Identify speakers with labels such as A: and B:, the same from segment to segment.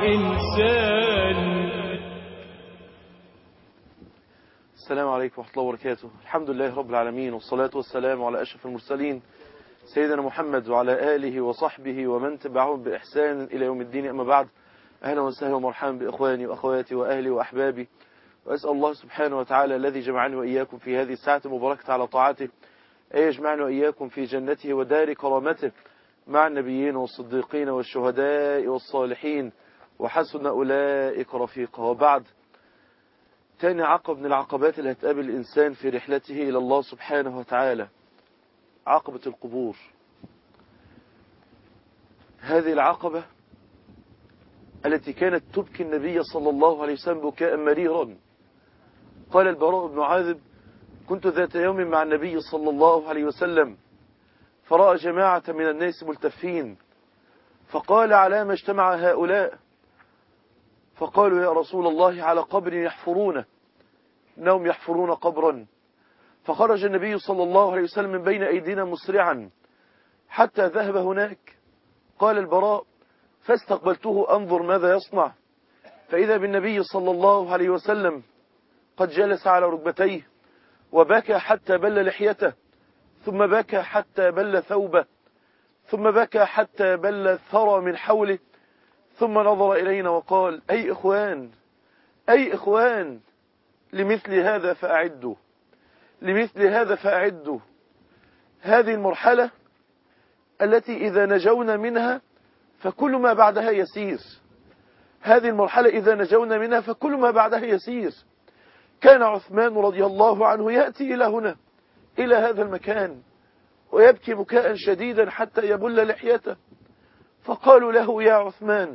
A: إنسان.
B: السلام عليكم ورحمة الله وبركاته. الحمد لله رب العالمين، والصلاة والسلام على أشرف المرسلين سيدنا محمد وعلى آله وصحبه ومن تبعهم بإحسان إلى يوم الدين. أما بعد، أهلا وسهلا ومرحبا بإخواني وأخواتي وأهلي وأحبابي، وأسأل الله سبحانه وتعالى الذي جمعني وإياكم في هذه الساعة المباركة على طاعته أن يجمعنا وإياكم في جنته ودار كرامته مع النبيين والصديقين والشهداء والصالحين وحسن أولئك رفيقا. وبعد، تاني عقبة من العقبات اللي هتقابل الإنسان في رحلته إلى الله سبحانه وتعالى، عقبة القبور. هذه العقبة التي كانت تبكي النبي صلى الله عليه وسلم بكاء مريرا. قال البراء بن عازب: كنت ذات يوم مع النبي صلى الله عليه وسلم فرأى جماعة من الناس ملتفين، فقال: على ما اجتمع هؤلاء؟ فقالوا: يا رسول الله، على قبر يحفرونه، إنهم يحفرون قبرا. فخرج النبي صلى الله عليه وسلم من بين أيدينا مسرعا حتى ذهب هناك. قال البراء: فاستقبلته أنظر ماذا يصنع، فإذا بالنبي صلى الله عليه وسلم قد جلس على ركبتيه وبكى حتى بل لحيته، ثم بكى حتى بل ثوبه، ثم بكى حتى بل الثرى من حوله، ثم نظر إلينا وقال: أي إخوان، أي إخوان، لمثل هذا فأعدوا، لمثل هذا فأعدوا. هذه المرحلة التي إذا نجونا منها فكل ما بعدها يسير. هذه المرحلة إذا نجونا منها فكل ما بعدها يسير. كان عثمان رضي الله عنه يأتي إلى هنا، إلى هذا المكان، ويبكي بكاء شديدا حتى يبل لحيته. فقالوا له: يا عثمان،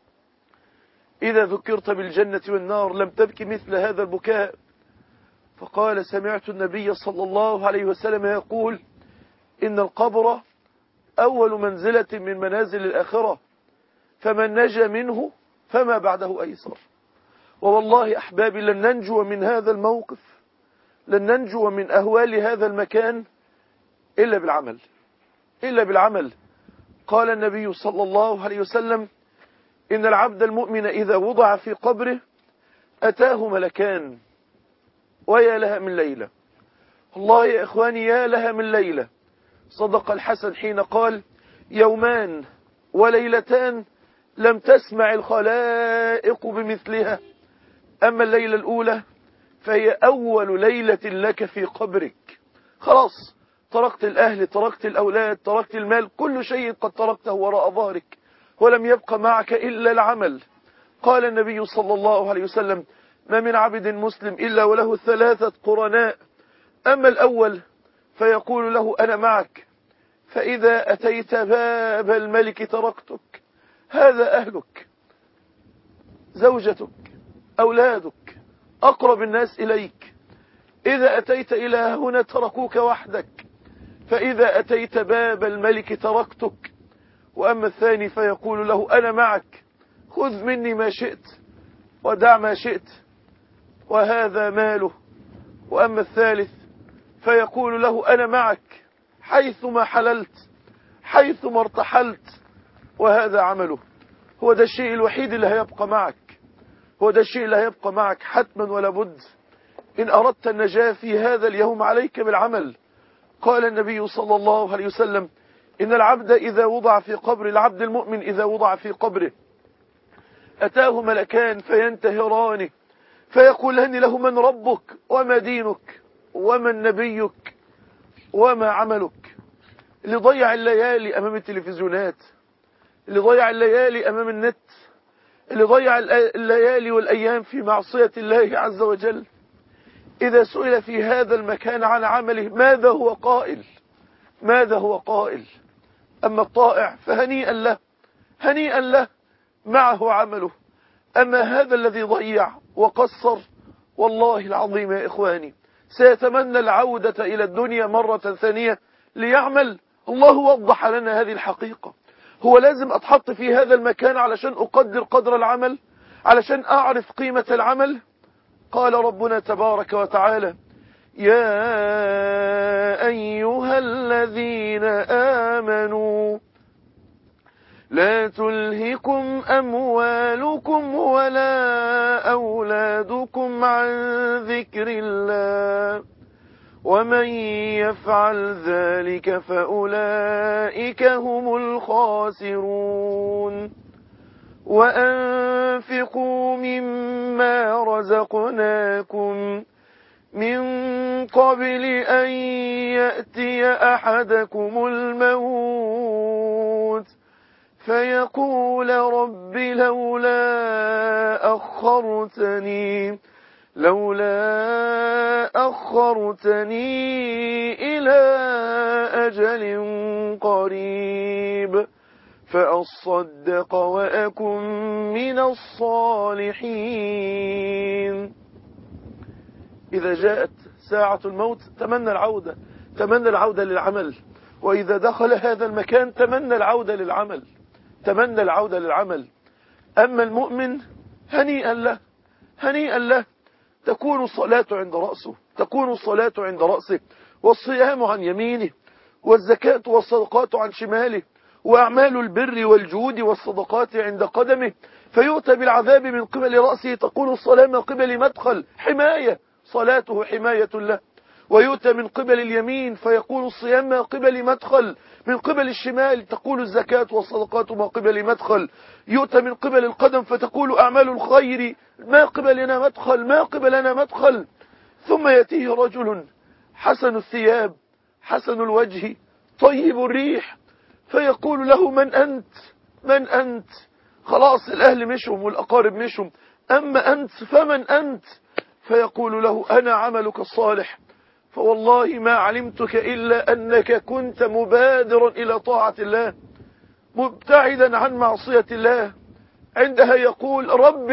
B: إذا ذكرت بالجنة والنار لم تبكي مثل هذا البكاء. فقال: سمعت النبي صلى الله عليه وسلم يقول: إن القبر أول منزلة من منازل الآخرة، فمن نجا منه فما بعده أيسر. ووالله أحبابي لن ننجو من هذا الموقف، لن ننجو من أهوال هذا المكان إلا بالعمل، إلا بالعمل. قال النبي صلى الله عليه وسلم: إن العبد المؤمن إذا وضع في قبره أتاه ملكان، ويا لها من ليلة. الله يا إخواني، يا لها من ليلة. صدق الحسن حين قال: يومان وليلتان لم تسمع الخلائق بمثلها، أما الليلة الأولى فهي أول ليلة لك في قبرك. خلاص، تركت الأهل، تركت الأولاد، تركت المال، كل شيء قد تركته وراء ظهرك، ولم يبق معك إلا العمل. قال النبي صلى الله عليه وسلم: ما من عبد مسلم إلا وله 3 قرناء، أما الأول فيقول له: أنا معك، فإذا أتيت باب الملك تركتك. هذا أهلك، زوجتك، أولادك، أقرب الناس إليك. إذا أتيت إلى هنا تركوك وحدك، فإذا أتيت باب الملك تركتك. وأما الثاني فيقول له: أنا معك، خذ مني ما شئت ودع ما شئت، وهذا ماله. وأما الثالث فيقول له: أنا معك حيثما حللت، حيثما ارتحلت، وهذا عمله. هو ده الشيء الوحيد اللي هيبقى معك، هو ده الشيء اللي هيبقى معك حتما ولا بد. إن أردت النجاة في هذا اليوم عليك بالعمل. قال النبي صلى الله عليه وسلم: إن العبد إذا وضع في قبر، العبد المؤمن إذا وضع في قبره أتاه ملكان فينتهرانه، فيقولان له: من ربك وما دينك ومن نبيك وما عملك؟ اللي ضيع الليالي أمام التلفزيونات، اللي ضيع الليالي أمام النت، اللي ضيع الليالي والأيام في معصية الله عز وجل، إذا سئل في هذا المكان عن عمله ماذا هو قائل؟ ماذا هو قائل؟ أما الطائع فهنيئا له، هنيئا له، معه عمله. أما هذا الذي ضيع وقصر، والله العظيم يا إخواني سيتمنى العودة إلى الدنيا مرة ثانية ليعمل. الله وضح لنا هذه الحقيقة. هو لازم أتحط في هذا المكان علشان أقدر قدر العمل، علشان أعرف قيمة العمل. قال ربنا تبارك وتعالى: يا أيها الذين آمنوا لا تلهكم أموالكم ولا أولادكم عن ذكر الله ومن يفعل ذلك فأولئك هم الخاسرون وأنفقوا مما رزقناكم من قبل أن يأتي أحدكم الموت فيقول رب لولا أخرتني إلى أجل قريب فأصدق وأكن من الصالحين. إذا جاءت ساعة الموت تمنى العودة للعمل، وإذا دخل هذا المكان تمنى العودة للعمل. أما المؤمن هنيئا له تكون الصلاة عند رأسه والصيام عن يمينه والزكاة والصدقات عن شماله وأعمال البر والجود والصدقات عند قدمه، فيؤتى بالعذاب من قبل رأسه تقول الصلاة من قبل مدخل حماية، صلاته حماية له، ويؤتى من قبل اليمين فيقول الصيام ما قبل مدخل، من قبل الشمال تقول الزكاة والصدقات ما قبل مدخل، يؤتى من قبل القدم فتقول أعمال الخير ما قبلنا مدخل. ثم يأتيه رجل حسن الثياب حسن الوجه طيب الريح فيقول له من أنت؟ خلاص الأهل مشهم والأقارب مشهم، أما أنت فمن أنت؟ فيقول له أنا عملك الصالح، فوالله ما علمتك إلا أنك كنت مبادرا إلى طاعة الله مبتعدا عن معصية الله. عندها يقول رب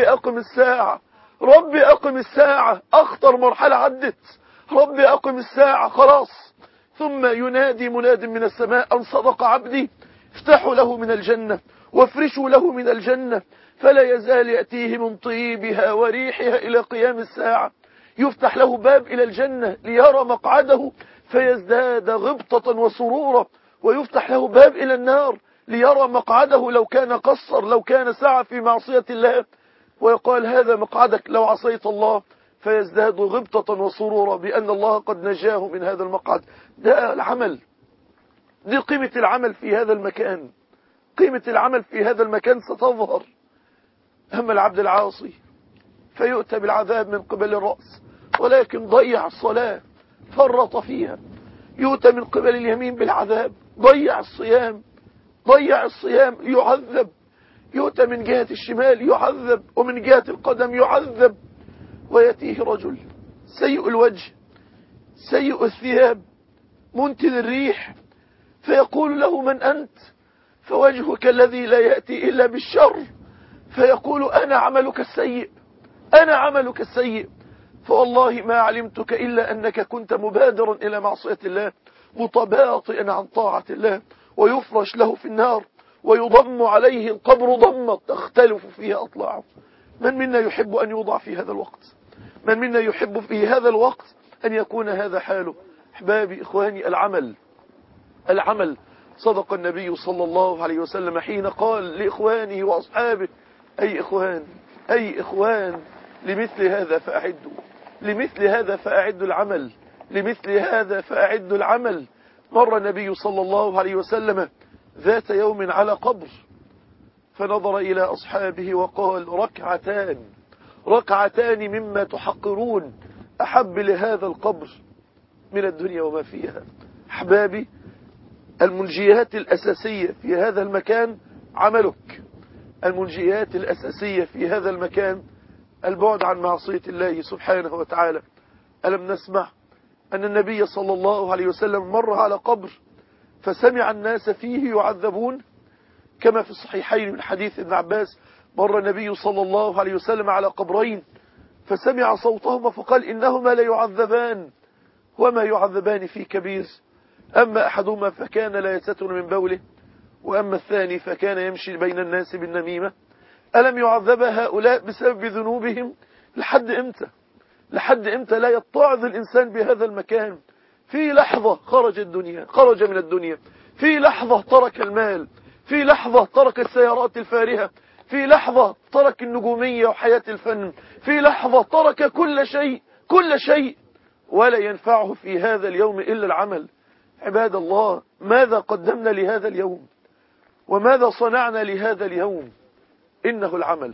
B: أقم الساعة، أخطر مرحلة عدت، رب أقم الساعة خلاص. ثم ينادي مناد من السماء أن صدق عبدي، افتحوا له من الجنة وافرشوا له من الجنة، فلا يزال يأتيه من طيبها وريحها إلى قيام الساعة. يفتح له باب إلى الجنة ليرى مقعده فيزداد غبطة وسرورا، ويفتح له باب إلى النار ليرى مقعده لو كان قصر، لو كان سعى في معصية الله، ويقال هذا مقعدك لو عصيت الله، فيزداد غبطة وسرورا بأن الله قد نجاه من هذا المقعد. ده العمل، دي قيمة العمل في هذا المكان، قيمة العمل في هذا المكان ستظهر. أما العبد العاصي فيؤتى بالعذاب من قبل الرأس ولكن ضيع الصلاة فرط فيها، يؤتى من قبل اليمين بالعذاب ضيع الصيام يعذب، يؤتى من جهة الشمال يعذب ومن جهة القدم يعذب. ويأتيه رجل سيء الوجه سيء الثياب منتن الريح فيقول له من أنت؟ فوجهك الذي لا يأتي إلا بالشر، فيقول أنا عملك السيء، فوالله ما علمتك إلا أنك كنت مبادرا إلى معصية الله متباطئا عن طاعة الله. ويفرش له في النار ويضم عليه القبر ضمة تختلف فيها أطلاعه. من منا يحب أن يوضع في هذا الوقت؟ من منا يحب في هذا الوقت أن يكون هذا حاله؟ أحبابي إخواني، العمل صدق النبي صلى الله عليه وسلم حين قال لإخوانه وأصحابه أي إخوان لمثل هذا فأعدوا العمل. مر النبي صلى الله عليه وسلم ذات يوم على قبر فنظر إلى أصحابه وقال ركعتان مما تحقرون أحب لهذا القبر من الدنيا وما فيها. أحبابي، المنجيات الأساسية في هذا المكان عملك، المنجيات الأساسية في هذا المكان البعد عن معصية الله سبحانه وتعالى. ألم نسمع أن النبي صلى الله عليه وسلم مر على قبر فسمع الناس فيه يعذبون، كما في الصحيحين من حديث ابن عباس مر النبي صلى الله عليه وسلم على قبرين فسمع صوتهما فقال إنهما ليعذبان وما يعذبان في كبير، أما أحدهما فكان لا يستتر من بوله وأما الثاني فكان يمشي بين الناس بالنميمة. ألم يعذب هؤلاء بسبب ذنوبهم؟ لحد إمتى لا يتعظ الإنسان بهذا المكان؟ في لحظة خرج من الدنيا، في لحظة ترك المال، في لحظة ترك السيارات الفارهة، في لحظة ترك النجومية وحياة الفن، في لحظة ترك كل شيء ولا ينفعه في هذا اليوم إلا العمل. عباد الله، ماذا قدمنا لهذا اليوم وماذا صنعنا لهذا اليوم؟ إنه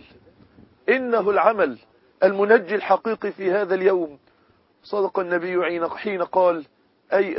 B: العمل المنجي الحقيقي في هذا اليوم. صدق النبي حين قال: أي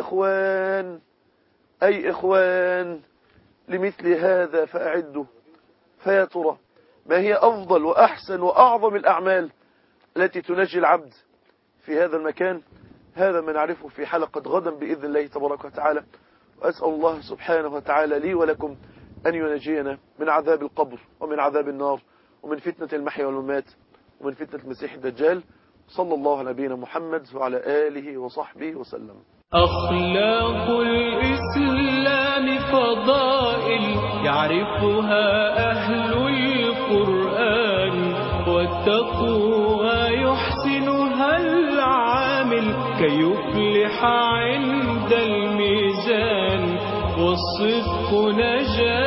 B: إخوان لمثل هذا فأعدوا. فيا ترى ما هي أفضل وأحسن وأعظم الأعمال التي تنجي العبد في هذا المكان؟ هذا ما نعرفه في حلقة غدا بإذن الله تبارك وتعالى. وأسأل الله سبحانه وتعالى لي ولكم أن ينجينا من عذاب القبر ومن عذاب النار ومن فتنة المحيا والممات ومن فتنة المسيح الدجال. صلى الله على نبينا محمد وعلى آله وصحبه وسلم.
A: أخلاق الإسلام فضائل يعرفها أهل القرآن، والتقوى يحسنها العامل كي يفلح عند الميزان، والصدق نجاة